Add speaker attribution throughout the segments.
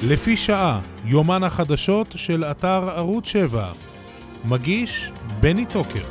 Speaker 1: לפי שעה, יומן החדשות של אתר ערוץ 7. מגיש בני טוקר.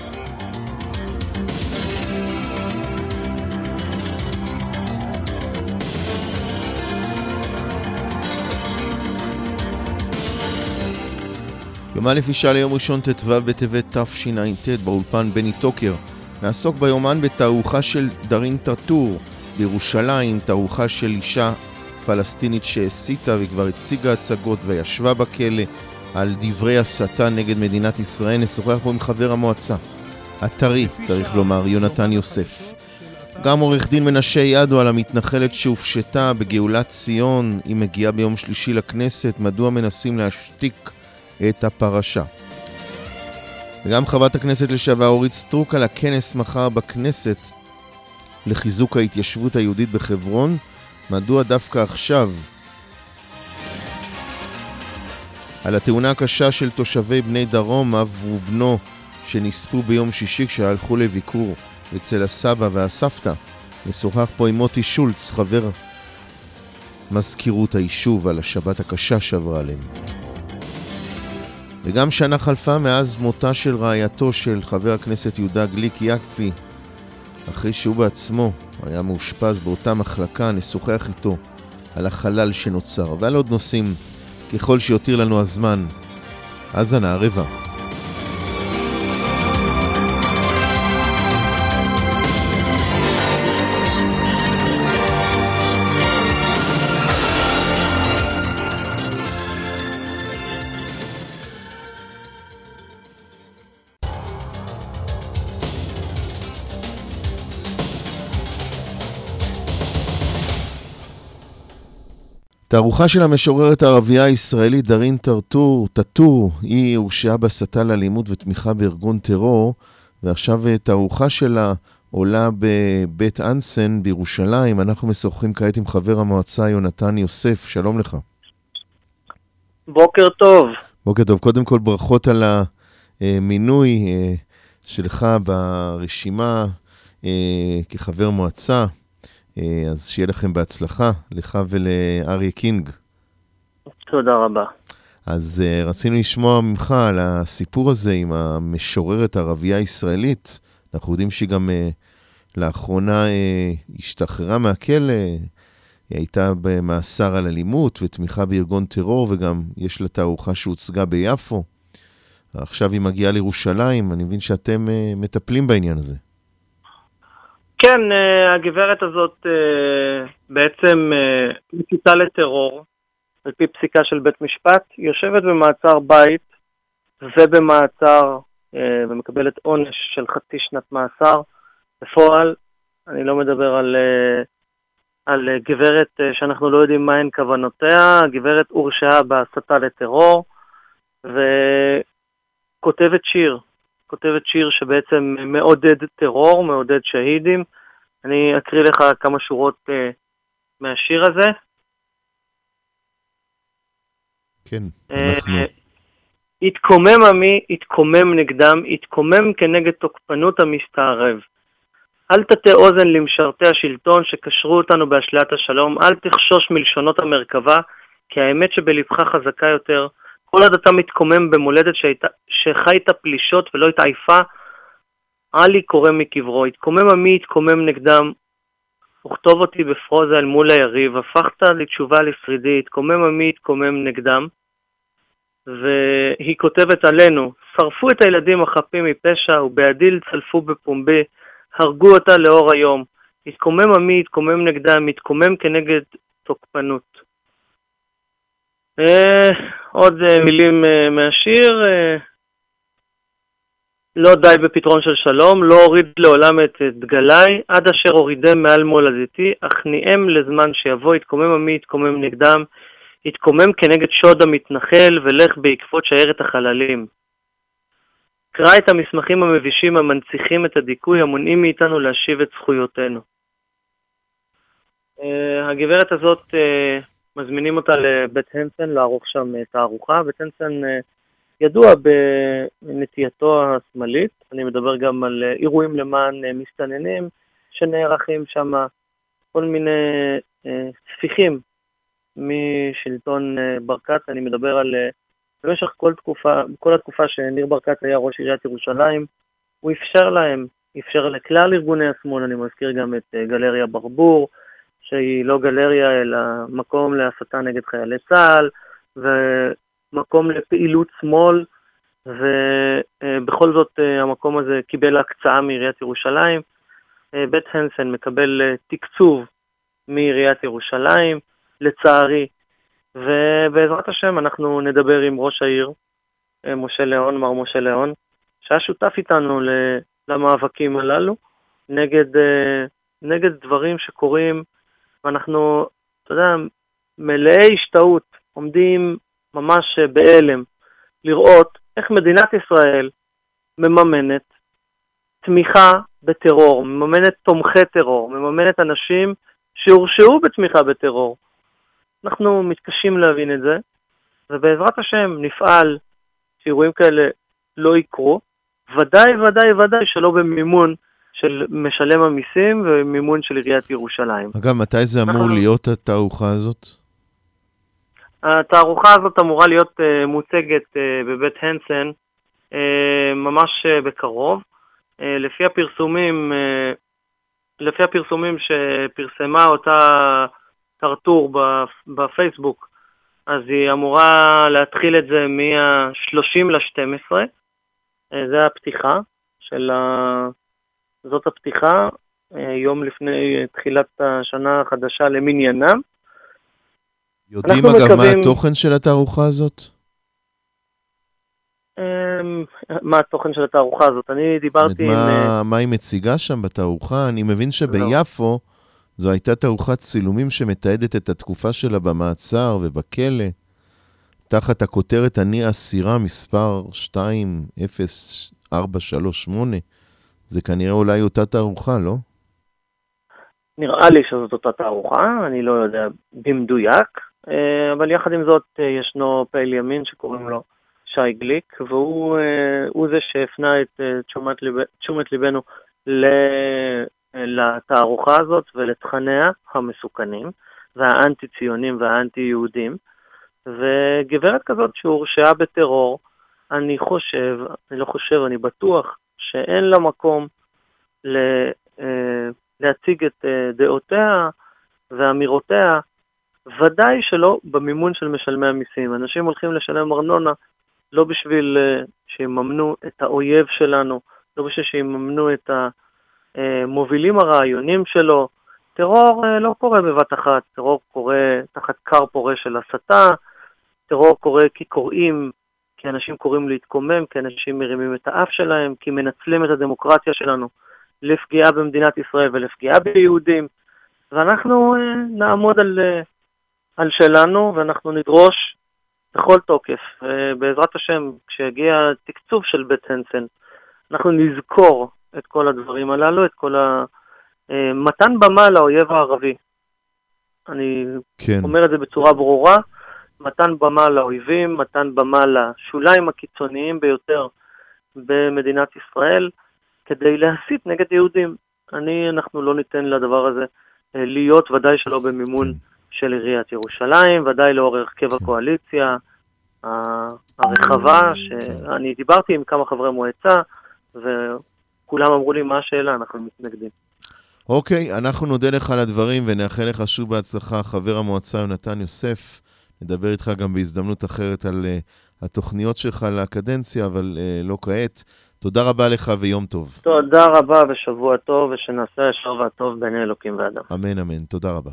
Speaker 2: יומן לפי שעה ליום ראשון ט"ו בטבת תשע"ט, באולפן בני טוקר. נעסוק ביומן בתערוכה של דארין טרטור בירושלים, תערוכה של אישה פלסטינית שהסיתה וכבר הציגה הצגות וישבה בכלא על דברי הסתה נגד מדינת ישראל. נשוחח פה עם חבר המועצה הטרי, צריך לומר, יונתן יוסף. גם עורך דין מנשה ידו על המתנחלת שהופשטה בגאולת ציון, היא מגיעה ביום שלישי לכנסת, מדוע מנסים להשתיק את הפרשה. וגם חברת הכנסת לשעבר אורית סטרוק על הכנס מחר בכנסת לחיזוק ההתיישבות היהודית בחברון, מדוע דווקא עכשיו. על התאונה הקשה של תושבי בני דרום, אב ובנו שנספו ביום שישי כשהלכו לביקור אצל הסבא והסבתא. נשוחח פה עם מוטי שולץ, חבר מזכירות היישוב, על השבת הקשה שעברה עליהם. וגם שנה חלפה מאז מותה של רעייתו של חבר הכנסת יהודה גליק יקפי, אחרי שהוא בעצמו היה מאושפז באותה מחלקה. נשוחח איתו על החלל שנוצר ועל עוד נושאים ככל שיותיר לנו הזמן. האזנה רבע. תערוכה של המשוררת הערבייה הישראלית דארין טרטור, היא הורשעה בהסתה לאלימות ותמיכה בארגון טרור, ועכשיו תערוכה שלה עולה בבית אנסן בירושלים. אנחנו משוחחים כעת עם חבר המועצה יונתן יוסף. שלום לך.
Speaker 3: בוקר טוב.
Speaker 2: בוקר טוב. קודם כל ברכות על המינוי שלך ברשימה כחבר מועצה. אז שיהיה לכם בהצלחה, לך ולאריה קינג.
Speaker 3: תודה רבה.
Speaker 2: אז רצינו לשמוע ממך על הסיפור הזה עם המשוררת הערבייה הישראלית. אנחנו יודעים שהיא גם לאחרונה השתחררה מהכלא, היא הייתה במאסר על אלימות ותמיכה בארגון טרור, וגם יש לה תערוכה שהוצגה ביפו. עכשיו היא מגיעה לירושלים, אני מבין שאתם מטפלים בעניין הזה.
Speaker 3: כן, הגברת הזאת בעצם מסיתה לטרור, על פי פסיקה של בית משפט, יושבת במעצר בית ובמעצר ומקבלת עונש של חצי שנת מאסר. בפועל, אני לא מדבר על גברת שאנחנו לא יודעים מהן כוונותיה. הגברת הורשעה בהסתה לטרור וכותבת שיר שבעצם מעודד טרור, מעודד שהידים. אני אקריא לך כמה שורות מהשיר הזה.
Speaker 2: כן.
Speaker 3: התקומם עמי, התקומם נגדם, התקומם כנגד תוקפנות המסתערב. אל תטה אוזן למשרתי השלטון שקשרו אותנו באשליית השלום, אל תחשוש מלשונות המרכבה, כי האמת שבלבך חזקה יותר. כל עוד אתה מתקומם במולדת שחיית פלישות ולא התעייפה, עלי קורא מקברו. התקומם עמי, התקומם נגדם, וכתוב אותי בפרוזה אל מול היריב, הפכת לתשובה לשרידי, התקומם עמי, התקומם נגדם. והיא כותבת עלינו, שרפו את הילדים החפים מפשע, ובעדיל צלפו בפומבי, הרגו אותה לאור היום. התקומם עמי, התקומם נגדם, התקומם כנגד תוקפנות. עוד מילים מהשיר. לא די בפתרון של שלום, לא הוריד לעולם את דגלי, עד אשר הורידם מעל מולדתי, אך ניהם לזמן שיבוא. התקומם עמי, התקומם נגדם, התקומם כנגד שוד המתנחל, ולך בעקבות שיירת החללים. קרא את המסמכים המבישים המנציחים את הדיכוי, המונעים מאיתנו להשיב את זכויותינו. הגברת הזאת, מזמינים אותה לבית הנסן לערוך שם תערוכה. בית הנסן ידוע בנטייתו השמאלית. אני מדבר גם על אירועים למען מסתננים שנערכים שם, כל מיני ספיחים משלטון ברקת. אני מדבר על במשך כל התקופה שניר ברקת היה ראש עיריית ירושלים, הוא אפשר לכלל ארגוני השמאל. אני מזכיר גם את גלריה ברבור, שהיא לא גלריה אלא מקום להסתה נגד חיילי צה"ל ומקום לפעילות שמאל, ובכל זאת המקום הזה קיבל הקצאה מעיריית ירושלים. בית הנסן מקבל תקצוב מעיריית ירושלים, לצערי, ובעזרת השם אנחנו נדבר עם ראש העיר, מר משה ליאון, שהיה שותף איתנו למאבקים הללו, נגד דברים שקורים, ואנחנו, אתה יודע, מלאי השתאות, עומדים ממש בהלם, לראות איך מדינת ישראל מממנת תמיכה בטרור, מממנת תומכי טרור, מממנת אנשים שהורשעו בתמיכה בטרור. אנחנו מתקשים להבין את זה, ובעזרת השם נפעל שאירועים כאלה לא יקרו, ודאי שלא במימון של משלם המיסים ומימון של עיריית ירושלים.
Speaker 2: אגב, מתי זה אמור להיות התערוכה הזאת?
Speaker 3: התערוכה הזאת אמורה להיות מוצגת בבית הנסן ממש בקרוב. לפי הפרסומים שפרסמה אותה טרטור בפייסבוק, אז היא אמורה להתחיל את זה מה-30/12. זה הפתיחה זאת הפתיחה, יום לפני תחילת השנה החדשה למניינם.
Speaker 2: יודעים אגב מה התוכן של התערוכה הזאת?
Speaker 3: מה התוכן של התערוכה הזאת? אני דיברתי
Speaker 2: מה היא מציגה שם בתערוכה? אני מבין שביפו זו הייתה תערוכת צילומים שמתעדת את התקופה שלה במעצר ובכלא, תחת הכותרת אני אסירה מספר 20438. זה כנראה אולי אותה תערוכה, לא?
Speaker 3: נראה לי שזאת אותה תערוכה, אני לא יודע במדויק, אבל יחד עם זאת ישנו פעיל ימין שקוראים לו שי גליק, והוא זה שהפנה את תשומת ליבנו לתערוכה הזאת ולתכניה המסוכנים והאנטי-ציונים והאנטי-יהודים. וגברת כזאת שהורשעה בטרור, אני בטוח שאין לה מקום להציג את דעותיה ואמירותיה, ודאי שלא במימון של משלמי המיסים. אנשים הולכים לשלם ארנונה לא בשביל שיממנו את האויב שלנו, לא בשביל שיממנו את המובילים הרעיונים שלו. טרור לא קורה בבת אחת, טרור קורה תחת קר פורה של הסתה, טרור קורה כי אנשים קוראים להתקומם, כי אנשים מרימים את האף שלהם, כי מנצלים את הדמוקרטיה שלנו לפגיעה במדינת ישראל ולפגיעה ביהודים, ואנחנו נעמוד על שלנו, ואנחנו נדרוש בכל תוקף. בעזרת השם, כשיגיע תקצוב של בית הנסן, אנחנו נזכור את כל הדברים הללו, את כל מתן במה לאויב הערבי. אני אומר את זה בצורה ברורה, מתן במה לאויבים, מתן במה לשוליים הקיצוניים ביותר במדינת ישראל, כדי להסית נגד יהודים. אנחנו לא ניתן לדבר הזה להיות, ודאי שלא במימון של עיריית ירושלים, ודאי לאור הרכב הקואליציה הרחבה, שאני דיברתי עם כמה חברי מועצה, וכולם אמרו לי מה השאלה, אנחנו מתנגדים.
Speaker 2: אוקיי, אנחנו נודה לך על הדברים ונאחל לך שוב בהצלחה, חבר המועצה יונתן יוסף. נדבר איתך גם בהזדמנות אחרת על התוכניות שלך לקדנציה, אבל לא כעת. תודה רבה לך ויום טוב.
Speaker 3: תודה רבה ושבוע טוב, ושנעשה הישר והטוב בעיני אלוקים ואדם.
Speaker 2: אמן אמן, תודה רבה.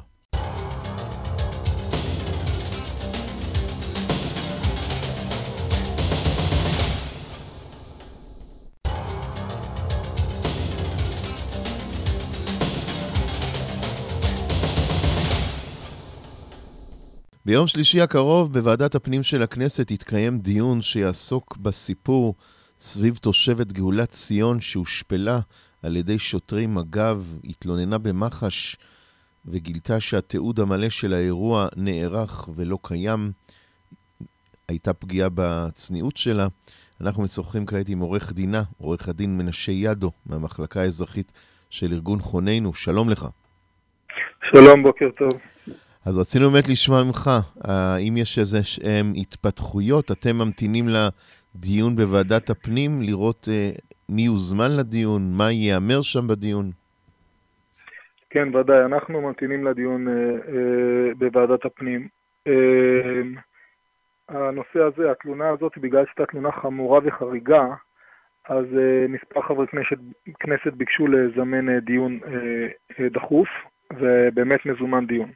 Speaker 2: ביום שלישי הקרוב בוועדת הפנים של הכנסת יתקיים דיון שיעסוק בסיפור סביב תושבת גאולת ציון שהושפלה על ידי שוטרי מג"ב, התלוננה במח"ש וגילתה שהתיעוד המלא של האירוע נערך ולא קיים. הייתה פגיעה בצניעות שלה. אנחנו משוחחים כעת עם עורך הדין מנשה ידו מהמחלקה האזרחית של ארגון חוננו. שלום לך.
Speaker 4: שלום, בוקר טוב.
Speaker 2: אז רצינו באמת לשמוע ממך, אם יש איזה התפתחויות, אתם ממתינים לדיון בוועדת הפנים, לראות מי יוזמן לדיון, מה ייאמר שם בדיון?
Speaker 4: כן, ודאי, אנחנו ממתינים לדיון בוועדת הפנים. הנושא הזה, התלונה הזאת, בגלל שהייתה תלונה חמורה וחריגה, אז מספר חברי כנסת ביקשו לזמן דיון דחוף, ובאמת מזומן דיון.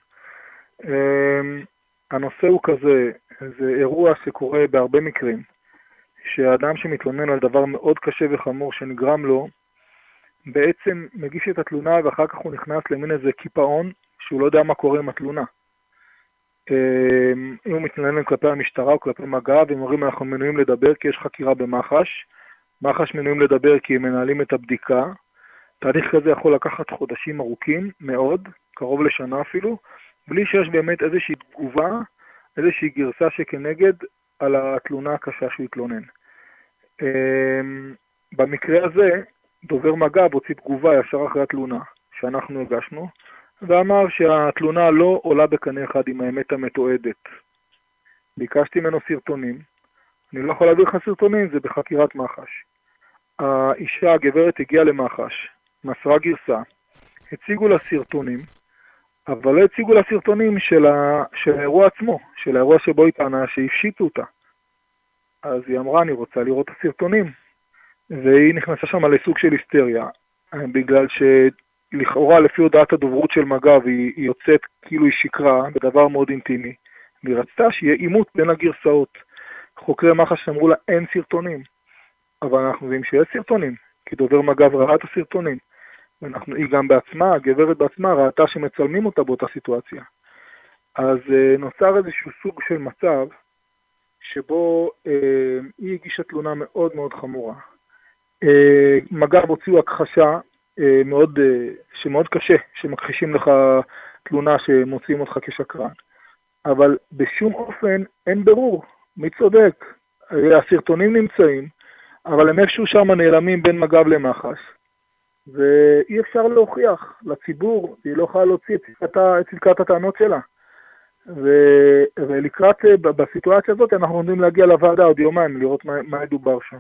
Speaker 4: הנושא הוא כזה, זה אירוע שקורה בהרבה מקרים, שהאדם שמתלונן על דבר מאוד קשה וחמור שנגרם לו, בעצם מגיש את התלונה ואחר כך הוא נכנס למין איזה קיפאון שהוא לא יודע מה קורה עם התלונה. אם הוא מתלונן כלפי המשטרה או כלפי מג"ב, הם אומרים אנחנו מנויים לדבר כי יש חקירה במח"ש, מח"ש מנויים לדבר כי הם מנהלים את הבדיקה. תהליך כזה יכול לקחת חודשים ארוכים מאוד, קרוב לשנה אפילו, בלי שיש באמת איזושהי תגובה, איזושהי גרסה שכנגד על התלונה הקשה שהוא התלונן. במקרה הזה, דובר מג"ב הוציא תגובה ישר אחרי התלונה שאנחנו הגשנו, ואמר שהתלונה לא עולה בקנה אחד עם האמת המתועדת. ביקשתי ממנו סרטונים, אני לא יכול להביא לך סרטונים, זה בחקירת מח"ש. האישה, הגברת, הגיעה למח"ש, מסרה גרסה, הציגו לה סרטונים, אבל לא הציגו לה סרטונים של האירוע עצמו, של האירוע שבו היא טענה שהפשיטו אותה. אז היא אמרה, אני רוצה לראות את הסרטונים. והיא נכנסה שם לסוג של היסטריה, בגלל שלכאורה לפי הודעת הדוברות של מג"ב היא יוצאת כאילו היא שקרה בדבר מאוד אינטימי, והיא רצתה שיהיה עימות בין הגרסאות. חוקרי מח"ש אמרו לה אין סרטונים, אבל אנחנו יודעים שיש סרטונים, כי דובר מג"ב ראה את הסרטונים, היא גם בעצמה, הגברת בעצמה ראתה שמצלמים אותה באותה סיטואציה. אז נוצר איזשהו סוג של מצב שבו היא הגישה תלונה מאוד מאוד חמורה. מג"ב הוציאו הכחשה שמאוד קשה, שמכחישים לך תלונה שמוציאים אותך כשקרן. אבל בשום אופן אין ברור מי צודק. הסרטונים נמצאים, אבל הם איפשהו שם נעלמים בין מג"ב למח"ש. ואי אפשר להוכיח לציבור, היא לא יכולה להוציא את צדקת הטענות שלה. ולקראת, בסיטואציה הזאת אנחנו עומדים להגיע לוועדה עוד יומיים, לראות מה ידובר שם.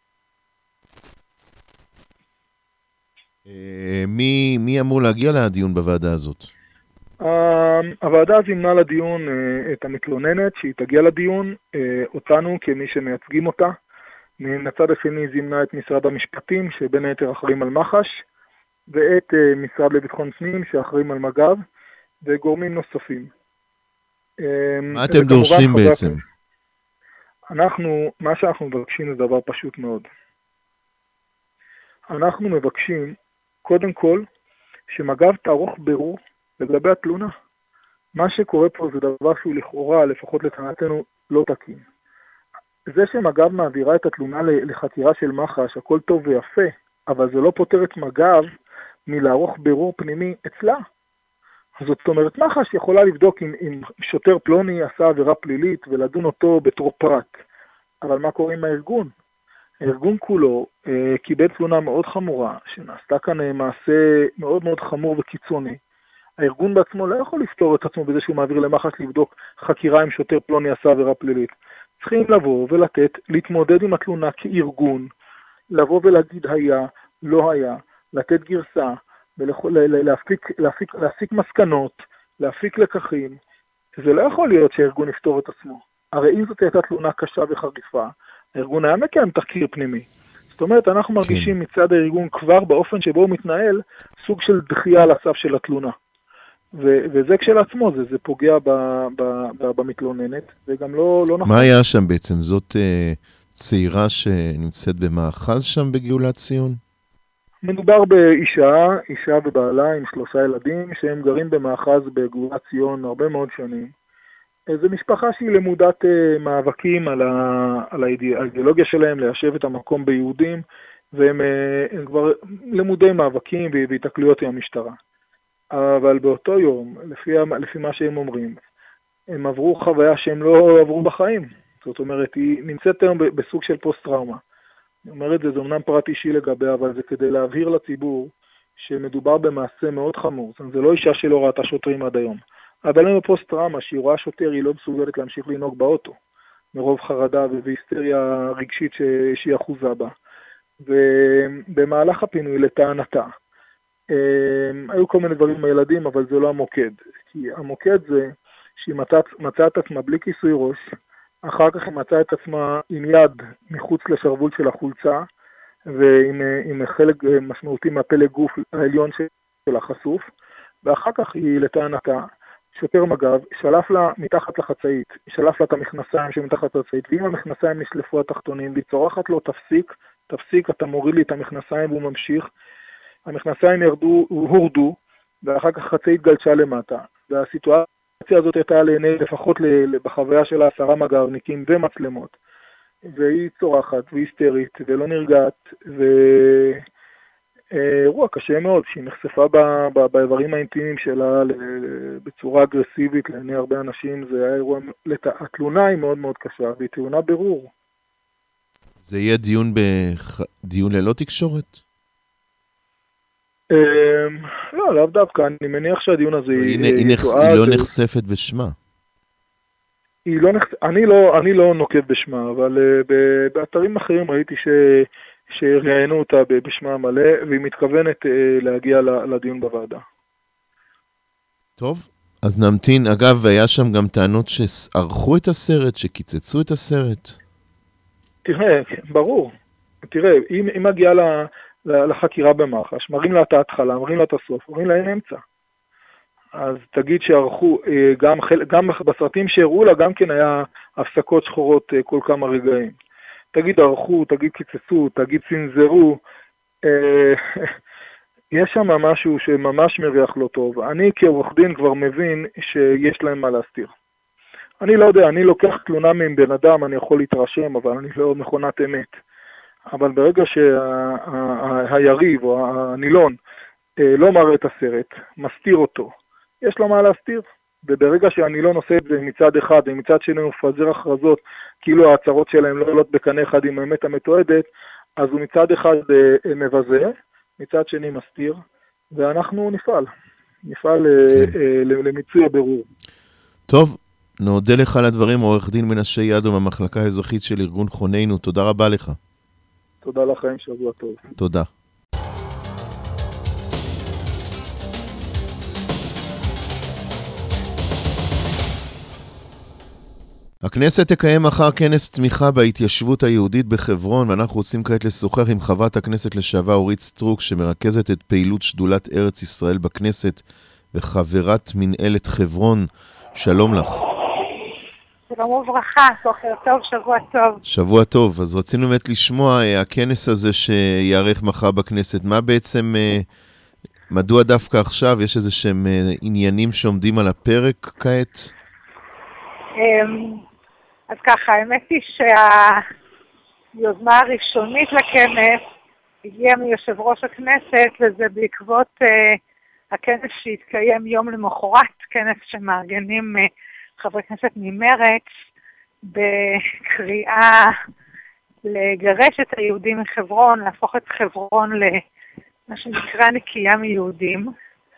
Speaker 2: מי אמור להגיע לדיון בוועדה הזאת?
Speaker 4: הוועדה זימנה לדיון את המתלוננת שהיא תגיע לדיון, אותנו כמי שמייצגים אותה. מן הצד השני זימנה את משרד המשפטים שבין היתר אחראים על מח"ש, ואת משרד לביטחון פנים שאחראים על מג"ב, וגורמים נוספים.
Speaker 2: מה אתם דורשים בעצם?
Speaker 4: מה שאנחנו מבקשים זה דבר פשוט מאוד. אנחנו מבקשים קודם כל שמג"ב תערוך בירור לגבי התלונה. מה שקורה פה זה דבר שהוא לכאורה, לפחות לטענתנו, לא תקין. זה שמג"ב מעבירה את התלונה לחקירה של מח"ש, הכל טוב ויפה, אבל זה לא פותר את מג"ב מלערוך בירור פנימי אצלה. זאת אומרת, מח"ש יכולה לבדוק אם שוטר פלוני עשה עבירה פלילית ולדון אותו בתור פרט. אבל מה קורה עם הארגון? הארגון כולו קיבל תלונה מאוד חמורה, שנעשתה כאן מעשה מאוד מאוד חמור וקיצוני. הארגון בעצמו לא יכול לפתור את עצמו בזה שהוא מעביר למח"ש לבדוק חקירה אם שוטר פלוני עשה עבירה פלילית. צריכים לבוא ולתת, להתמודד עם התלונה כארגון, לבוא ולהגיד היה, לא היה, לתת גרסה, להפיק מסקנות, להפיק לקחים. זה לא יכול להיות שהארגון יפתור את עצמו. הרי אם זאת הייתה תלונה קשה וחריפה, הארגון היה מקיים תחקיר פנימי. זאת אומרת, אנחנו מרגישים מצד הארגון כבר באופן שבו הוא מתנהל, סוג של דחייה על הסף של התלונה. וזה כשלעצמו, זה פוגע במתלוננת, וגם לא נכון.
Speaker 2: מה היה שם בעצם? זאת צעירה שנמצאת במאחז שם בגאולת ציון?
Speaker 4: מדובר באישה ובעלה עם 3 ילדים, שהם גרים במאחז בגאולת ציון הרבה מאוד שנים. זו משפחה שהיא למודת מאבקים על האידיאולוגיה שלהם, ליישב את המקום ביהודים, והם כבר למודי מאבקים והתקלויות עם המשטרה. אבל באותו יום, לפי מה שהם אומרים, הם עברו חוויה שהם לא עברו בחיים. זאת אומרת, היא נמצאת היום בסוג של פוסט-טראומה. אני אומר את זה, זה אמנם פרט אישי לגביה, אבל זה כדי להבהיר לציבור שמדובר במעשה מאוד חמור. זאת אומרת, זה לא אישה שלא ראתה שוטרים עד היום. אבל אין בפוסט טראומה, שהיא רואה שוטר, היא לא מסוגלת להמשיך לנהוג באוטו, מרוב חרדה והיסטריה רגשית שהיא אחוזה בה. ובמהלך הפינוי לטענתה, היו כל מיני דברים מהילדים, אבל זה לא המוקד. כי המוקד זה שהיא מצאה את עצמה בלי כיסוי ראש, אחר כך היא מצאה את עצמה עם יד מחוץ לשרוול של החולצה, ועם חלק משמעותי מהפלג גוף העליון של החשוף, ואחר כך היא לטענתה, שוטר מג"ב, שלף לה מתחת לחצאית, שלף לה את המכנסיים שמתחת לחצאית, ואם המכנסיים נשלפו התחתונים, והיא לו, תפסיק, אתה מוריד לי את המכנסיים, והוא ממשיך, המכנסיים הורדו, ואחר כך חצאית גלשה למטה, והסיטואציה הזאת הייתה לעיני לפחות בחוויה של 10 מג"בניקים ומצלמות, והיא צורחת והיסטרית ולא נרגעת, ואירוע קשה מאוד, שהיא נחשפה באיברים האינטימיים שלה בצורה אגרסיבית לעיני הרבה אנשים. זה היה אירוע, התלונה היא מאוד מאוד קשה, והיא טעונה ברור.
Speaker 2: זה יהיה דיון ללא תקשורת?
Speaker 4: לא, לאו דווקא, אני מניח שהדיון הזה
Speaker 2: היא לא נחשפת בשמה.
Speaker 4: אני לא נוקב בשמה, אבל באתרים אחרים ראיתי שראיינו אותה בשמה המלא, והיא מתכוונת להגיע לדיון בוועדה.
Speaker 2: טוב, אז נמתין. אגב, היה שם גם טענות שערכו את הסרט, שקיצצו את הסרט.
Speaker 4: תראה, ברור. תראה, היא מגיעה לחקירה במח"ש, מראים לה את ההתחלה, מראים לה את הסוף, מראים לה אין אמצע. אז תגיד שערכו, גם בסרטים שהראו לה, גם כן היה הפסקות שחורות כל כמה רגעים. תגיד ערכו, תגיד קיצצו, תגיד צנזרו, יש שם משהו שממש מריח לא טוב. אני כעורך דין כבר מבין שיש להם מה להסתיר. אני לא יודע, אני לוקח תלונה מבן אדם, אני יכול להתרשם, אבל אני לא מכונת אמת. אבל ברגע שהיריב או הנילון לא מראה את הסרט, מסתיר אותו, יש לו מה להסתיר. וברגע שהנילון עושה את זה מצד אחד, ומצד שני הוא מפזר הכרזות, כאילו ההצהרות שלהם לא עולות בקנה אחד עם האמת המתועדת, אז הוא מצד אחד מבזה, מצד שני מסתיר, ואנחנו נפעל למיצוי הבירור.
Speaker 2: טוב, נודה לך על הדברים, עורך דין מנשה ידו מהמחלקה האזרחית של ארגון חוננו. תודה רבה לך.
Speaker 4: תודה לכם, שבוע טוב.
Speaker 2: תודה. הכנסת תקיים מחר כנס תמיכה בהתיישבות היהודית בחברון, ואנחנו רוצים כעת לשוחח עם חברת הכנסת לשעבר אורית סטרוק, שמרכזת את פעילות שדולת ארץ ישראל בכנסת וחברת מנהלת חברון. שלום לך.
Speaker 5: שלום וברכה, בוקר טוב, שבוע טוב.
Speaker 2: שבוע טוב. אז רצינו באמת לשמוע הכנס הזה שיערך מחר בכנסת. מה בעצם, מדוע דווקא עכשיו? יש איזה שהם עניינים שעומדים על הפרק כעת?
Speaker 5: אז ככה, האמת היא שהיוזמה הראשונית לכנס הגיעה מיושב ראש הכנסת, וזה בעקבות הכנס שהתקיים יום למחרת, כנס שמארגנים חברי כנסת ממרץ, בקריאה לגרש את היהודים מחברון, להפוך את חברון למה שנקרא נקייה מיהודים.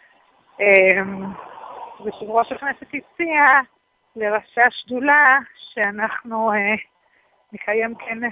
Speaker 5: ויושב ראש הכנסת הציע לראשי השדולה שאנחנו נקיים כנס,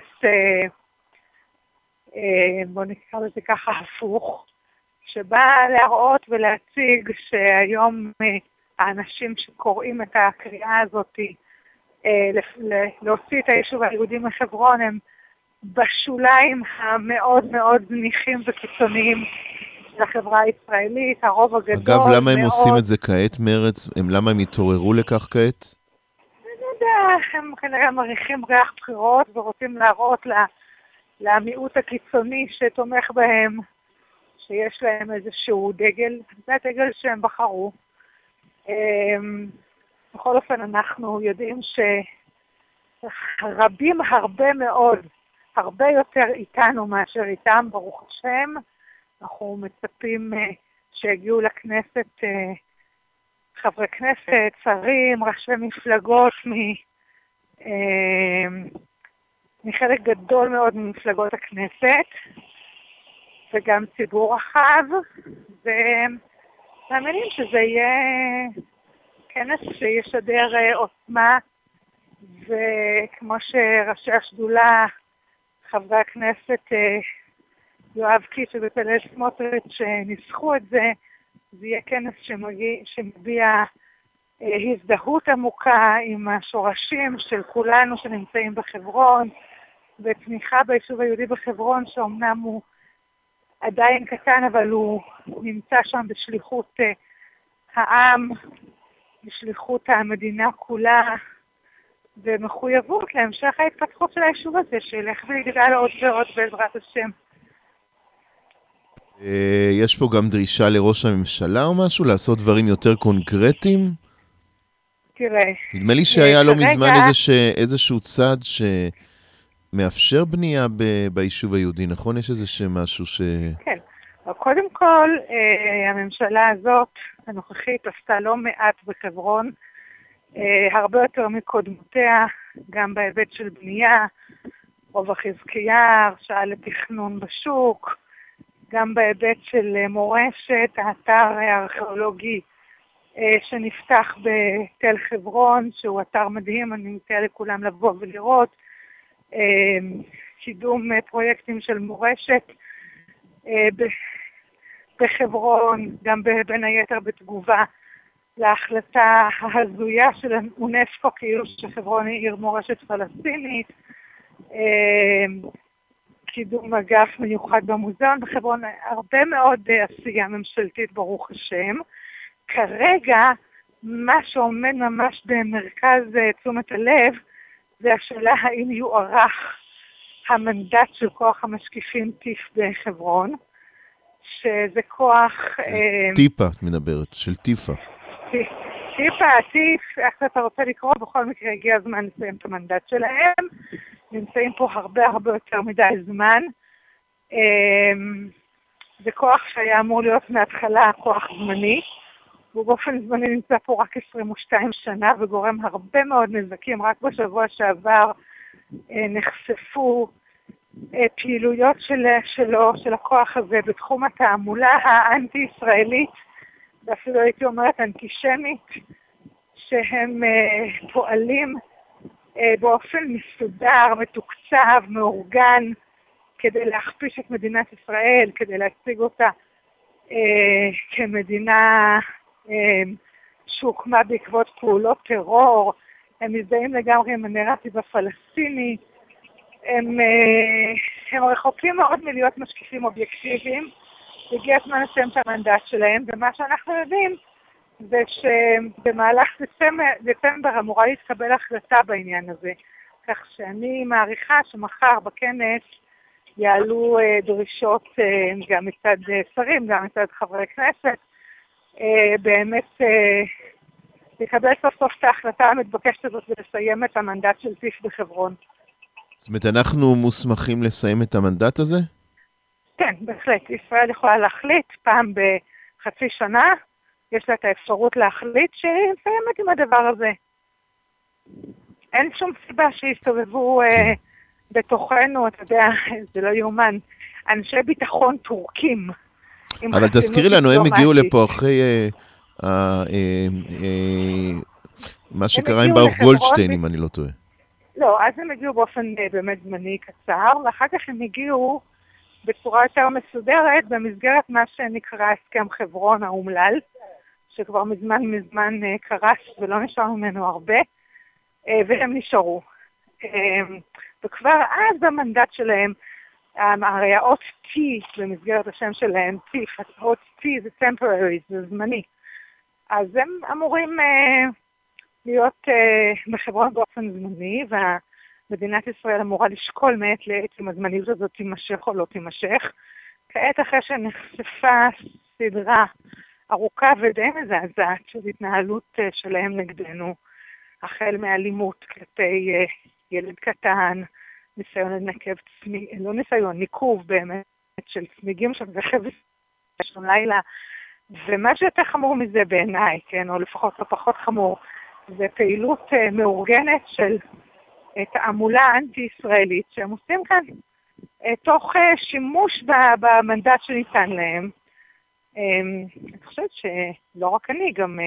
Speaker 5: בוא נקרא לזה ככה הפוך, שבא להראות ולהציג שהיום האנשים שקוראים את הקריאה הזאת להוציא את היישוב היהודי מחברון הם בשוליים המאוד מאוד זניחים וקיצוניים לחברה הישראלית, הרוב הגדול.
Speaker 2: אגב, למה הם עושים את זה כעת, מרץ? למה הם התעוררו לכך כעת?
Speaker 5: אני יודע, הם כנראה מריחים ריח בחירות ורוצים להראות למיעוט הקיצוני שתומך בהם, שיש להם איזשהו דגל, זה הדגל שהם בחרו. בכל אופן אנחנו יודעים שרבים הרבה מאוד, הרבה יותר איתנו מאשר איתם, ברוך השם. אנחנו מצפים שיגיעו לכנסת חברי כנסת, שרים, ראשי מפלגות מחלק גדול מאוד ממפלגות הכנסת, וגם ציבור רחב, ומאמינים שזה יהיה כנס שישדר עוצמה, וכמו שראשי השדולה, חברי הכנסת יואב קיש ובצלאל סמוטריץ' ניסחו את זה, זה יהיה כנס שמביע הזדהות עמוקה עם השורשים של כולנו שנמצאים בחברון, ותמיכה ביישוב היהודי בחברון, שאומנם הוא עדיין קטן, אבל הוא נמצא שם בשליחות העם, בשליחות המדינה כולה, ומחויבות להמשך ההתפתחות של היישוב הזה, שילך ויגדל עוד ועוד בעזרת השם.
Speaker 2: יש פה גם דרישה לראש הממשלה או משהו, לעשות דברים יותר קונקרטיים?
Speaker 5: תראה,
Speaker 2: נדמה לי שהיה לא מזמן איזשהו צד שמאפשר בנייה ביישוב היהודי, נכון? יש איזשהו משהו ש...
Speaker 5: כן, קודם כל, הממשלה הזאת, הנוכחית, עשתה לא מעט בחברון, הרבה יותר מקודמותיה, גם בהיבט של בנייה, רובע חזקיה, הרשאה לתכנון בשוק, גם בהיבט של מורשת, האתר הארכיאולוגי שנפתח בתל חברון, שהוא אתר מדהים, אני מציעה לכולם לבוא ולראות, קידום פרויקטים של מורשת בחברון, גם בין היתר בתגובה להחלטה ההזויה של אונסקו כאילו שחברון היא עיר מורשת פלסטינית, קידום אגף מיוחד במוזיאון בחברון, הרבה מאוד עשייה ממשלתית ברוך השם. כרגע מה שעומד ממש במרכז תשומת הלב זה השאלה האם יוארך המנדט של כוח המשקיפים טיף בחברון, שזה כוח...
Speaker 2: טיפה את מדברת, של טיפה.
Speaker 5: טיף, איך אתה רוצה לקרוא, בכל מקרה הגיע הזמן לסיים את המנדט שלהם, נמצאים פה הרבה יותר מדי זמן, זה כוח שהיה אמור להיות מההתחלה כוח זמני, והוא באופן זמני נמצא פה רק 22 שנה וגורם הרבה מאוד נזקים. רק בשבוע שעבר נחשפו פעילויות של הכוח הזה בתחום התעמולה האנטי-ישראלית, ואפילו הייתי אומרת אנטישמית, שהם פועלים באופן מסודר, מתוקצב, מאורגן, כדי להכפיש את מדינת ישראל, כדי להציג אותה כמדינה שהוקמה בעקבות פעולות טרור. הם מזדהים לגמרי עם הנרטיב הפלסטיני, הם רחוקים מאוד מלהיות משקיפים אובייקטיביים. הגיע הזמן לסיים את המנדט שלהם, ומה שאנחנו יודעים זה שבמהלך דצמבר אמורה להתקבל החלטה בעניין הזה, כך שאני מעריכה שמחר בכנס יעלו דרישות גם מצד שרים, גם מצד חברי כנסת, באמת לקבל סוף את ההחלטה המתבקשת הזאת ולסיים את המנדט של טיף בחברון.
Speaker 2: זאת אומרת, אנחנו מוסמכים לסיים את המנדט הזה?
Speaker 5: כן, בהחלט. ישראל יכולה להחליט פעם בחצי שנה, יש לה את האפשרות להחליט שהיא מסיימת עם הדבר הזה. אין שום סיבה שיסתובבו בתוכנו, אתה יודע, זה לא יאומן, אנשי ביטחון טורקים.
Speaker 2: אבל תזכירי לנו, הם הגיעו לפה אחרי מה שקרה עם ברוך גולדשטיין, אם אני לא טועה.
Speaker 5: לא, אז הם הגיעו באופן באמת זמני קצר, ואחר כך הם הגיעו בצורה יותר מסודרת במסגרת מה שנקרא הסכם חברון האומלל, שכבר מזמן קרס ולא נשאר ממנו הרבה, והם נשארו. וכבר אז במנדט שלהם, הרי האות T במסגרת השם שלהם, האות T זה temporary, זה זמני. אז הם אמורים להיות בחברון באופן זמני, ומדינת ישראל אמורה לשקול מעת לעת אם הזמניות הזאת תימשך או לא תימשך. כעת אחרי שנחשפה סדרה ארוכה ודי מזעזעת של התנהלות שלהם נגדנו, החל מאלימות כלפי ילד קטן, ניסיון לנקב לא ניסיון, ניקוב באמת של צמיגים שם וחבל של לילה, ומה שיותר חמור מזה בעיניי, כן, או לפחות לא פחות חמור, זה פעילות מאורגנת של תעמולה אנטי-ישראלית שהם עושים כאן תוך שימוש במנדט שניתן להם. אני חושבת שלא רק אני, גם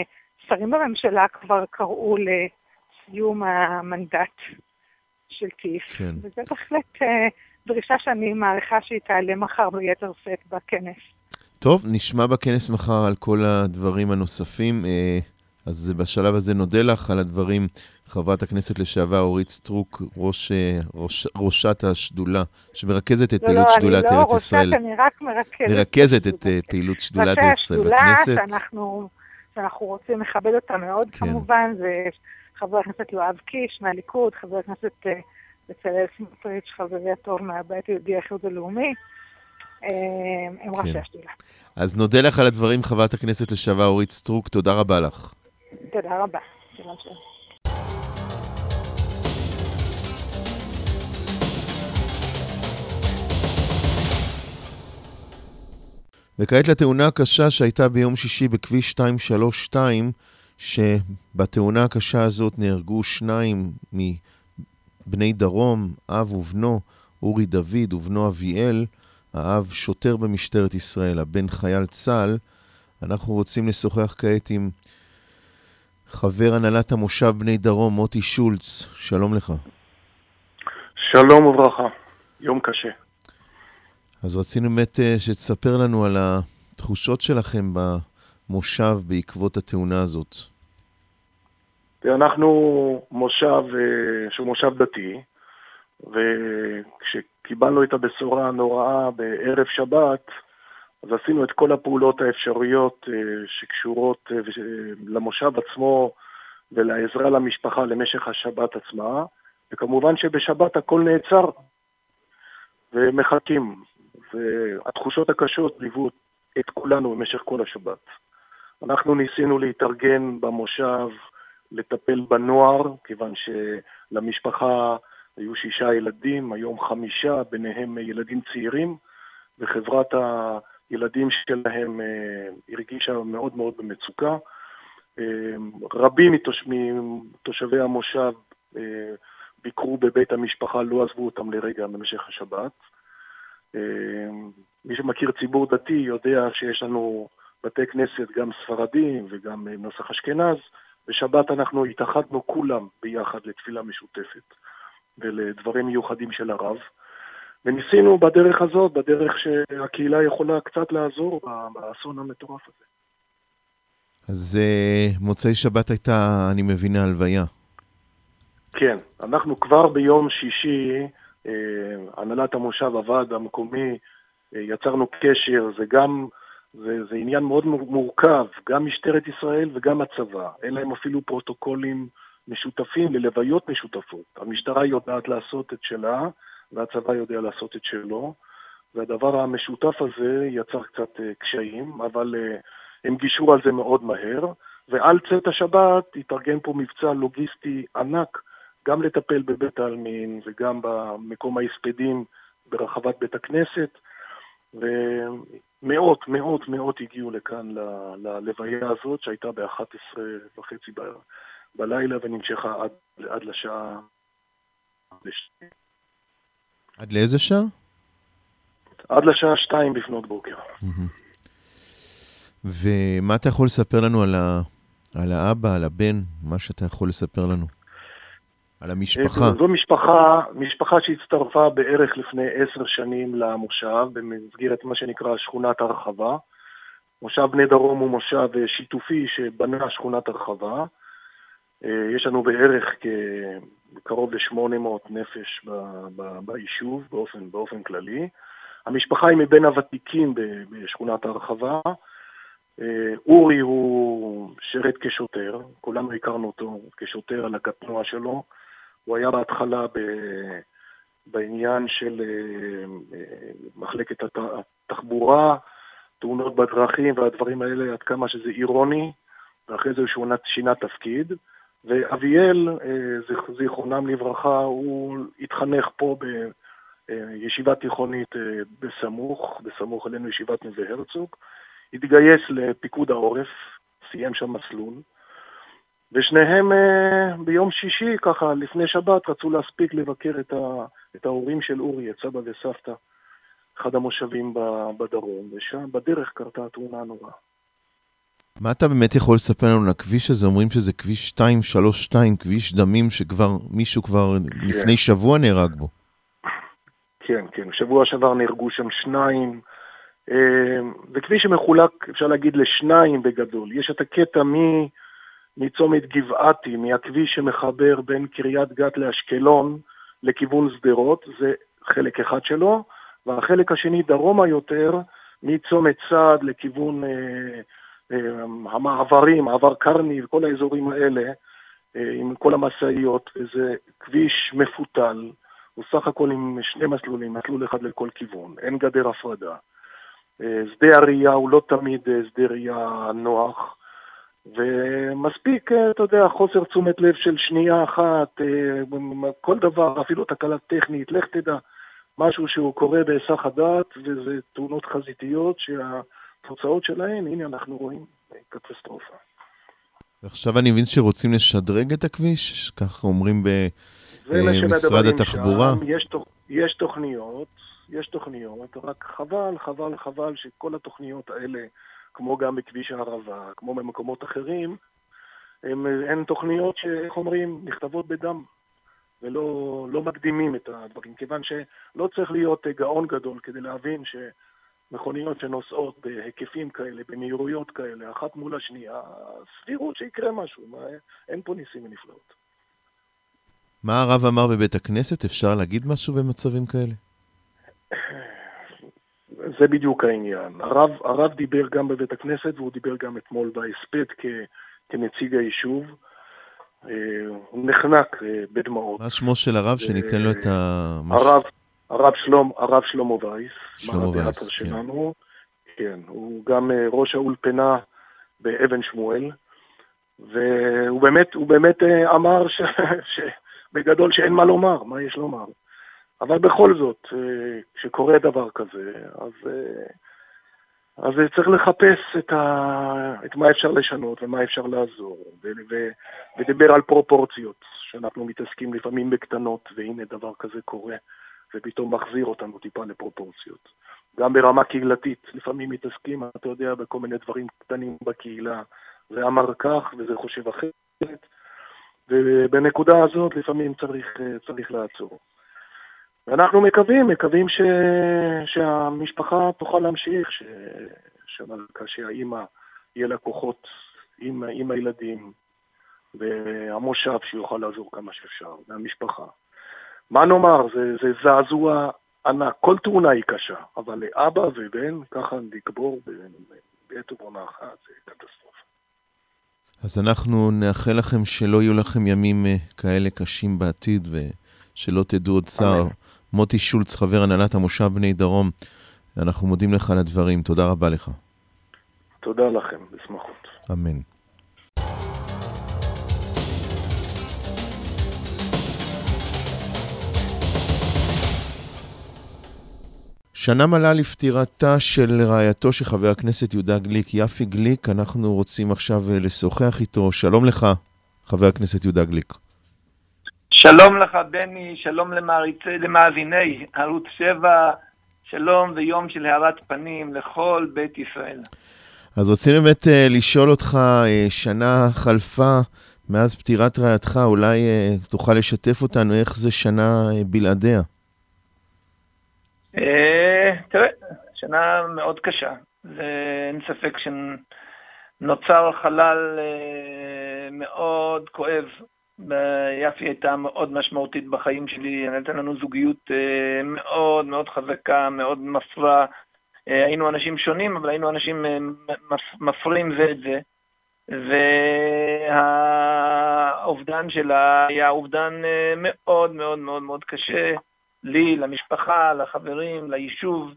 Speaker 5: שרים בממשלה כבר קראו לסיום המנדט של טיף,
Speaker 2: כן.
Speaker 5: וזה בהחלט דרישה שאני מעריכה שהיא תעלה מחר ביתר שאת בכנס.
Speaker 2: טוב, נשמע בכנס מחר על כל הדברים הנוספים, אז בשלב הזה נודה לך על הדברים, חברת הכנסת לשעבר אורית סטרוק, ראשת השדולה, שמרכזת את פעילות שדולת ארץ ישראל.
Speaker 5: לא, אני רק
Speaker 2: מרכזת את פעילות שדולת ארץ ישראל בכנסת.
Speaker 5: שאנחנו רוצים לכבד אותה מאוד, כמובן, זה חבר הכנסת יואב קיש מהליכוד, חבר הכנסת בצלאל סמוטריץ', חברי הטוב מהבית היהודי האיחוד הלאומי, הם ראשי השדולה.
Speaker 2: אז נודה לך על הדברים, חברת הכנסת לשעבר אורית סטרוק, תודה רבה לך.
Speaker 5: תודה רבה.
Speaker 2: וכעת לתאונה הקשה שהייתה ביום שישי בכביש 232, שבתאונה הקשה הזאת נהרגו 2 מבני דרום, אב ובנו, אורי דוד ובנו אביאל, האב שוטר במשטרת ישראל, הבן חייל צה"ל. אנחנו רוצים לשוחח כעת עם חבר הנהלת המושב בני דרום, מוטי שולץ. שלום לך.
Speaker 6: שלום וברכה, יום קשה.
Speaker 2: אז רצינו באמת שתספר לנו על התחושות שלכם במושב בעקבות התאונה הזאת.
Speaker 6: אנחנו מושב שהוא מושב דתי, וכשקיבלנו את הבשורה הנוראה בערב שבת, אז עשינו את כל הפעולות האפשריות שקשורות למושב עצמו ולעזרה למשפחה למשך השבת עצמה, וכמובן שבשבת הכל נעצר ומחכים, והתחושות הקשות ליוו את כולנו במשך כל השבת. אנחנו ניסינו להתארגן במושב, לטפל בנוער, כיוון שלמשפחה היו 6 ילדים, היום 5, ביניהם ילדים צעירים, וחברת הילדים שלהם הרגישה מאוד מאוד במצוקה. רבים מתושבי המושב ביקרו בבית המשפחה, לא עזבו אותם לרגע במשך השבת. מי שמכיר ציבור דתי יודע שיש לנו בתי כנסת גם ספרדים וגם נוסח אשכנז. בשבת אנחנו התאחדנו כולם ביחד לתפילה משותפת ולדברים מיוחדים של הרב, וניסינו בדרך הזאת, בדרך שהקהילה יכולה קצת לעזור באסון המטורף הזה.
Speaker 2: אז מוצאי שבת הייתה, אני מבין, הלוויה. כן,
Speaker 6: אנחנו כבר ביום שישי, הנהלת המושב, הוועד המקומי, יצרנו קשר, זה עניין מאוד מורכב, גם משטרת ישראל וגם הצבא. אין להם אפילו פרוטוקולים משותפים ללוויות משותפות. המשטרה יודעת לעשות את שלה, והצבא יודע לעשות את שלו, והדבר המשותף הזה יצר קצת קשיים, אבל הם גישרו על זה מאוד מהר, ועל צאת השבת התארגן פה מבצע לוגיסטי ענק, גם לטפל בבית העלמין וגם במקום ההספדים ברחבת בית הכנסת, ומאות הגיעו לכאן ללוויה הזאת שהייתה ב-11:30 בלילה ונמשכה עד לשעה.
Speaker 2: עד לאיזה שעה?
Speaker 6: עד לשעה 2 לפנות בוקר.
Speaker 2: ומה אתה יכול לספר לנו על האבא, על הבן, מה שאתה יכול לספר לנו? על המשפחה.
Speaker 6: זו משפחה שהצטרפה בערך לפני 10 שנים למושב, במסגרת מה שנקרא שכונת הרחבה. מושב בני דרום הוא מושב שיתופי שבנה שכונת הרחבה. יש לנו בערך קרוב ל-800 נפש ביישוב באופן כללי. המשפחה היא מבין הוותיקים בשכונת הרחבה. אורי הוא שרת כשוטר, כולנו הכרנו אותו כשוטר על הקטנוע שלו. הוא היה בהתחלה בעניין של מחלקת התחבורה, תאונות בדרכים והדברים האלה, עד כמה שזה אירוני, ואחרי זה הוא שינה תפקיד. ואביאל, זיכרונם לברכה, הוא התחנך פה בישיבה תיכונית בסמוך אלינו ישיבת נווה הרצוג, התגייס לפיקוד העורף, סיים שם מסלול, ושניהם ביום שישי, ככה לפני שבת, רצו להספיק לבקר את ההורים של אורי, את סבא וסבתא, אחד המושבים בדרום, ושם בדרך קרתה התאונה הנוראה.
Speaker 2: מה אתה באמת יכול לספר לנו על הכביש הזה? אומרים שזה כביש 232, כביש דמים שכבר מישהו כבר לפני שבוע נהרג בו.
Speaker 6: כן, כן. שבוע שעבר נהרגו שם 2. זה כביש שמחולק, אפשר להגיד, לשניים בגדול. יש את הקטע מצומת גבעתי, מהכביש שמחבר בין קריית גת לאשקלון לכיוון סדרות, זה חלק אחד שלו, והחלק השני דרומה יותר, מצומת צד לכיוון המעברים, מעבר קרני וכל האזורים האלה, עם כל המסעיות. זה כביש מפותל, הוא סך הכל עם 2 מסלולים, מסלול אחד לכל כיוון, אין גדר הפרדה. שדה הראייה הוא לא תמיד שדה ראייה נוח, ומספיק, אתה יודע, חוסר תשומת לב של שנייה אחת, כל דבר, אפילו תקלה טכנית, לך תדע, משהו שהוא קורה בהיסח הדעת, וזה תאונות חזיתיות שהתוצאות שלהן, הנה אנחנו רואים קטסטרופה.
Speaker 2: ועכשיו אני מבין שרוצים לשדרג את הכביש, כך אומרים במשרד התחבורה. יש תוכניות, רק חבל שכל התוכניות האלה, כמו גם בכביש הערבה, כמו במקומות אחרים, הן תוכניות שאיך אומרים, נכתבות בדם, ולא מקדימים את הדברים, כיוון שלא צריך להיות גאון גדול כדי להבין שמכוניות שנוסעות בהיקפים כאלה, במהירויות כאלה, אחת מול השנייה, סבירות שיקרה משהו, אין פה ניסים ונפלאות. מה הרב אמר בבית הכנסת? אפשר להגיד משהו במצבים כאלה?
Speaker 6: זה בדיוק העניין. הרב דיבר גם בבית הכנסת, והוא דיבר גם אתמול בהספד כנציג היישוב. הוא נחנק בדמעות.
Speaker 2: מה שמו של הרב שניתן לו את
Speaker 6: הרב שלמה וייס, מהתיאטר שלנו. כן, הוא גם ראש האולפנה באבן שמואל, והוא באמת אמר בגדול שאין מה לומר, מה יש לומר. אבל בכל זאת, כשקורה דבר כזה, אז צריך לחפש את מה אפשר לשנות ומה אפשר לעזור, ודבר על פרופורציות, שאנחנו מתעסקים לפעמים בקטנות, והנה דבר כזה קורה, ופתאום מחזיר אותנו טיפה לפרופורציות. גם ברמה קהילתית, לפעמים מתעסקים, אתה יודע, בכל מיני דברים קטנים בקהילה, זה אמר כך וזה חושב אחרת, ובנקודה הזאת לפעמים צריך לעצור. ואנחנו מקווים שהמשפחה תוכל להמשיך, שהאימא יהיה לה כוחות עם הילדים, והמושב שיוכל לעזור כמה שאפשר, והמשפחה. מה נאמר, זה זעזוע ענק, כל תאונה היא קשה, אבל לאבא ובן, ככה לקבור בעת ובעונה אחת, זה קטסטרופה.
Speaker 2: אז אנחנו נאחל לכם שלא יהיו לכם ימים כאלה קשים בעתיד, ושלא תדעו עוד צער. מוטי שולץ, חבר הנהלת המושב בני דרום, אנחנו מודים לך על הדברים, תודה רבה לך.
Speaker 6: תודה לכם, בשמחות.
Speaker 2: אמן. שנה מלאה לפטירתה של רעייתו של חבר הכנסת יהודה גליק, יפי גליק. אנחנו רוצים עכשיו לשוחח איתו. שלום לך, חבר הכנסת יהודה גליק.
Speaker 7: שלום לך בני, שלום למאזיני ערוץ 7, שלום ויום של הארת פנים לכל בית ישראל.
Speaker 2: אז רוצים באמת לשאול אותך, שנה חלפה מאז פטירת רעייתך, אולי תוכל לשתף אותנו איך זה שנה בלעדיה?
Speaker 7: תראה, שנה מאוד קשה, אין ספק שנוצר חלל מאוד כואב. יפי הייתה מאוד משמעותית בחיים שלי, נתן לנו זוגיות מאוד מאוד חזקה, מאוד מפרה. היינו אנשים שונים, אבל היינו אנשים מפרים זה את זה. והאובדן שלה היה אובדן מאוד מאוד מאוד מאוד קשה, לי, למשפחה, לחברים, ליישוב.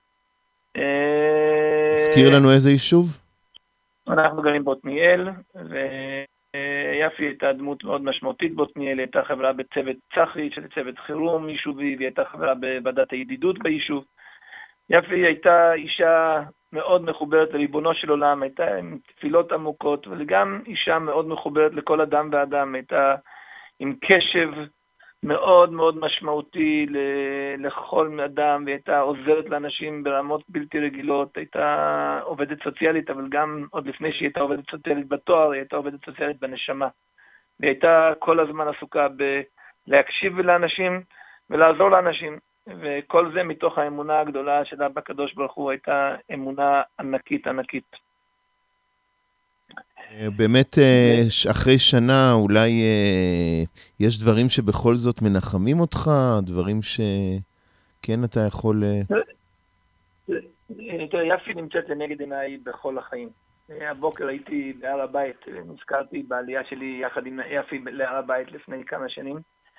Speaker 2: תזכיר לנו איזה יישוב?
Speaker 7: אנחנו גרים בעתניאל, ויפי הייתה דמות מאוד משמעותית בעתניאל, הייתה חברה בצוות צח"י, של צוות חירום יישובי, והיא הייתה חברה בוועדת הידידות ביישוב. יפי הייתה אישה מאוד מחוברת לריבונו של עולם, הייתה עם תפילות עמוקות, וגם אישה מאוד מחוברת לכל אדם ואדם, הייתה עם קשב מאוד מאוד משמעותי לכל אדם, והייתה עוזרת לאנשים ברמות בלתי רגילות, הייתה עובדת סוציאלית, אבל גם עוד לפני שהיא הייתה עובדת סוציאלית בתואר, היא הייתה עובדת סוציאלית בנשמה. והיא הייתה כל הזמן עסוקה להקשיב לאנשים ולעזור לאנשים, וכל זה מתוך האמונה הגדולה שלה בקדוש ברוך הוא, הייתה אמונה ענקית ענקית.
Speaker 2: באמת אחרי שנה אולי יש דברים שבכל זאת מנחמים אותך, דברים שכן אתה יכול...
Speaker 7: יפי נמצאת לנגד עיניי בכל החיים. הבוקר הייתי בהר הבית, נזכרתי בעלייה שלי יחד עם יפי להר הבית לפני כמה שנים,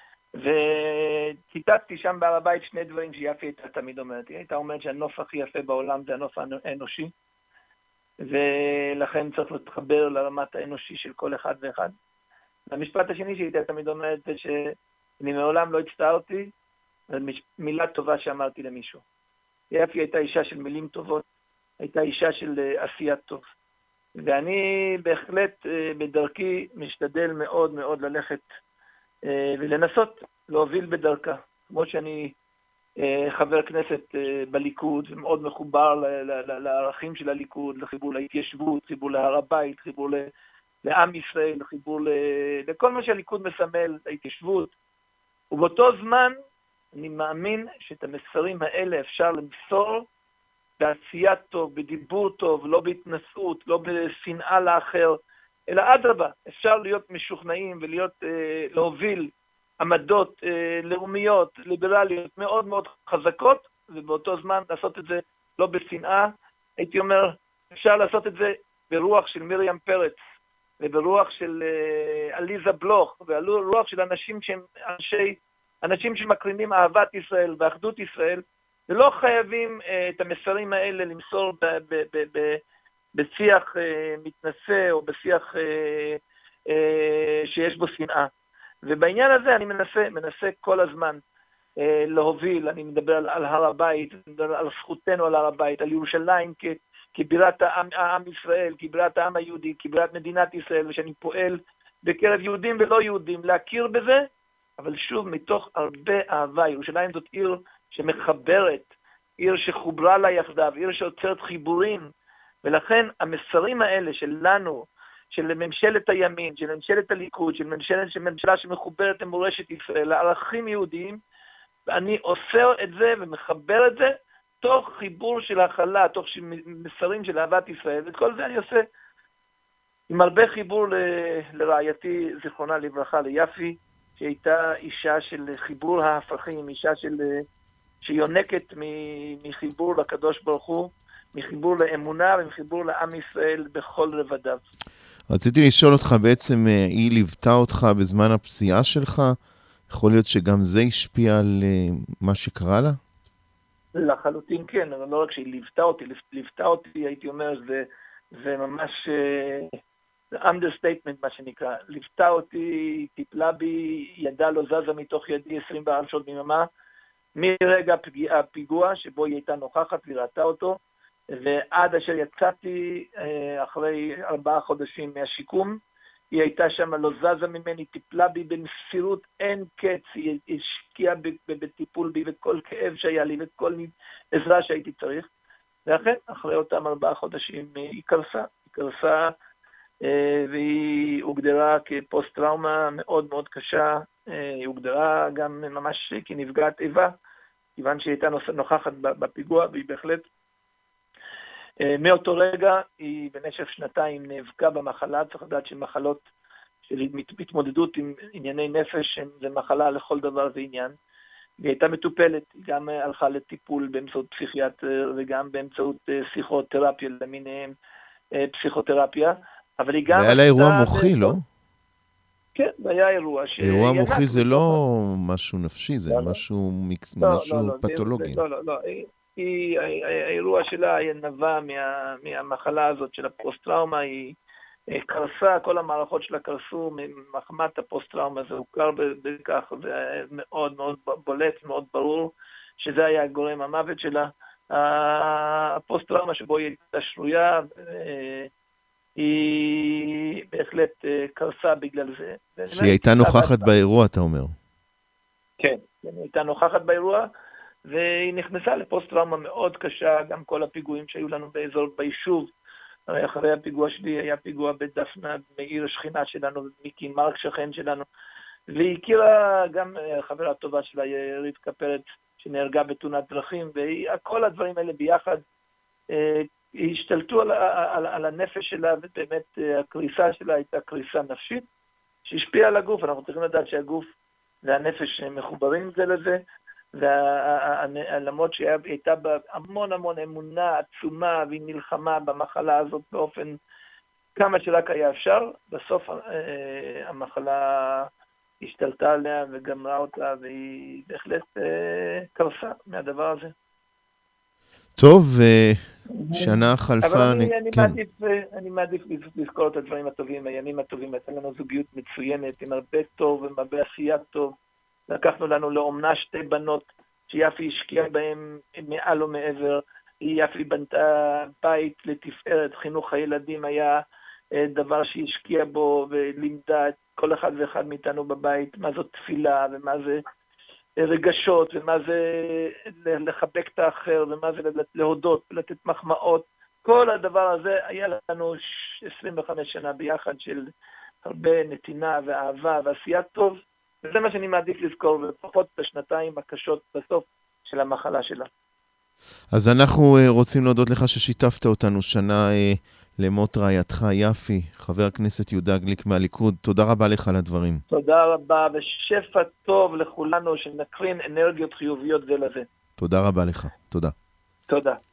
Speaker 7: וציטטתי שם בהר הבית שני דברים שיפי הייתה תמיד אומרת. היא הייתה אומרת שהנוף הכי יפה בעולם זה הנוף האנושי, ולכן צריך להתחבר לרמת האנושי של כל אחד ואחד. המשפט השני שהייתה תמיד אומרת זה שאני מעולם לא הצטערתי על מילה טובה שאמרתי למישהו. יפי הייתה אישה של מילים טובות, הייתה אישה של עשיית טוב. ואני בהחלט בדרכי משתדל מאוד מאוד ללכת ולנסות להוביל בדרכה. כמו שאני חבר כנסת בליכוד, ומאוד מחובר לערכים של הליכוד, לחיבור להתיישבות, חיבור להר הבית, חיבור לעם ישראל, חיבור לכל מה שהליכוד מסמל, להתיישבות. ובאותו זמן אני מאמין שאת המסרים האלה אפשר למסור בעשיית טוב, בדיבור טוב, לא בהתנשאות, לא בשנאה לאחר, אלא אדרבה, אפשר להיות משוכנעים להוביל עמדות לאומיות, ליברליות, מאוד מאוד חזקות, ובאותו זמן לעשות את זה לא בשנאה. הייתי אומר, אפשר לעשות את זה ברוח של מרים פרץ, וברוח של עליזה בלוך, וברוח של אנשים שהם אנשים שמקרינים אהבת ישראל ואחדות ישראל, ולא חייבים את המסרים האלה למסור בשיח מתנשא או בשיח שיש בו שנאה. ובעניין הזה אני מנסה כל הזמן להוביל. אני מדבר על הר הבית, על זכותנו על הר הבית, על ירושלים כבירת העם ישראל, כבירת העם היהודי, כבירת מדינת ישראל, ושאני פועל בקרב יהודים ולא יהודים להכיר בזה, אבל שוב מתוך הרבה אהבה. ירושלים זאת עיר שמחברת, עיר שחוברה לה יחדיו, עיר שיוצרת חיבורים, ולכן המסרים האלה שלנו, של ממשלת הימין, של ממשלת הליכוד, של ממשלה שמחוברת למורשת ישראל, לערכים יהודיים, ואני עושה את זה ומחבר את זה תוך חיבור של הכלה, תוך מסרים של אהבת ישראל, ואת כל זה אני עושה עם הרבה חיבור לרעייתי, זיכרונה לברכה, ליפי, שהייתה אישה של חיבור ההפכים, אישה שיונקת מחיבור לקדוש ברוך הוא, מחיבור לאמונה ומחיבור לעם ישראל בכל רבדיו.
Speaker 2: רציתי לשאול אותך, בעצם היא ליוותה אותך בזמן הפציעה שלך? יכול להיות שגם זה השפיע על מה שקרה לה?
Speaker 7: לחלוטין כן, אבל לא רק שהיא ליוותה אותי, הייתי אומר, זה ממש understatement מה שנקרא. ליוותה אותי, טיפלה בי, ידה לא זזה מתוך ידי 24 שעות ביממה, מרגע הפיגוע שבו היא הייתה נוכחת וראתה אותו, ועד אשר יצאתי אחרי 4 חודשים מהשיקום, היא הייתה שם לא זזה ממני, טיפלה בי במסירות אין קץ, היא השקיעה בטיפול בי וכל כאב שהיה לי וכל עזרה שהייתי צריך, ואכן אחרי אותם 4 חודשים היא קרסה, והיא הוגדרה כפוסט-טראומה מאוד מאוד קשה, היא הוגדרה גם ממש כנפגעת איבה, כיוון שהיא הייתה נוכחת בפיגוע, והיא בהחלט מאותו רגע היא במשך 2 נאבקה במחלה. צריך לדעת שמחלות של התמודדות עם ענייני נפש זה מחלה לכל דבר ועניין, והיא הייתה מטופלת, היא גם הלכה לטיפול באמצעות פסיכיאטר וגם באמצעות פסיכותרפיה למיניהם, פסיכותרפיה, אבל היא גם...
Speaker 2: היה לה אירוע מוחי, לא?
Speaker 7: כן, היה אירוע
Speaker 2: אירוע מוחי זה לא משהו נפשי, זה משהו פתולוגי.
Speaker 7: לא. האירוע שלה נבע מהמחלה הזאת של הפוסט-טראומה, היא קרסה, כל המערכות שלה קרסו ממחמת הפוסט-טראומה, זה הוכר בכך, זה מאוד מאוד בולט, מאוד ברור, שזה היה גורם המוות שלה. הפוסט-טראומה שבו היא הייתה שרויה, היא בהחלט קרסה בגלל זה.
Speaker 2: שהיא הייתה נוכחת באירוע, אתה אומר.
Speaker 7: כן, היא הייתה נוכחת באירוע, והיא נכנסה לפוסט-טראומה מאוד קשה, גם כל הפיגועים שהיו לנו באזור, ביישוב. הרי אחרי הפיגוע שלי היה פיגוע בדפנה, מאיר השכינה שלנו, מיקי מרק שכן שלנו, והיא הכירה גם חברה טובה שלה, רבקה פרץ, שנהרגה בתאונת דרכים, וכל הדברים האלה ביחד השתלטו על הנפש שלה, ובאמת הקריסה שלה הייתה קריסה נפשית, שהשפיעה על הגוף. אנחנו צריכים לדעת שהגוף והנפש מחוברים זה לזה, למרות שהייתה בה המון אמונה עצומה, והיא נלחמה במחלה הזאת באופן כמה שרק היה אפשר, בסוף המחלה השתלטה עליה וגמרה אותה, והיא בהחלט קרסה מהדבר הזה.
Speaker 2: טוב, שנה חלפה...
Speaker 7: אבל אני מעדיף לזכור את הדברים הטובים, הימים הטובים. הייתה לנו זוגיות מצוינת, עם הרבה טוב והרבה עשייה טוב. לקחנו לנו לאומנה 2 בנות, שיפי השקיעה בהן מעל ומעבר. יפי בנתה בית לתפארת, חינוך הילדים היה דבר שהיא השקיעה בו, ולימדה את כל אחד ואחד מאיתנו בבית, מה זאת תפילה, ומה זה רגשות, ומה זה לחבק את האחר, ומה זה להודות, לתת מחמאות. כל הדבר הזה היה לנו 25 שנה ביחד של הרבה נתינה ואהבה ועשייה טוב, וזה מה שאני מעדיף לזכור, ופחות בשנתיים הקשות בסוף של המחלה שלה.
Speaker 2: אז אנחנו רוצים להודות לך ששיתפת אותנו שנה למות רעייתך יפי, חבר הכנסת יהודה גליק מהליכוד. תודה רבה לך על הדברים.
Speaker 7: תודה רבה, ושפע טוב לכולנו, שנקרין אנרגיות חיוביות זה לזה.
Speaker 2: תודה רבה לך. תודה.
Speaker 7: תודה.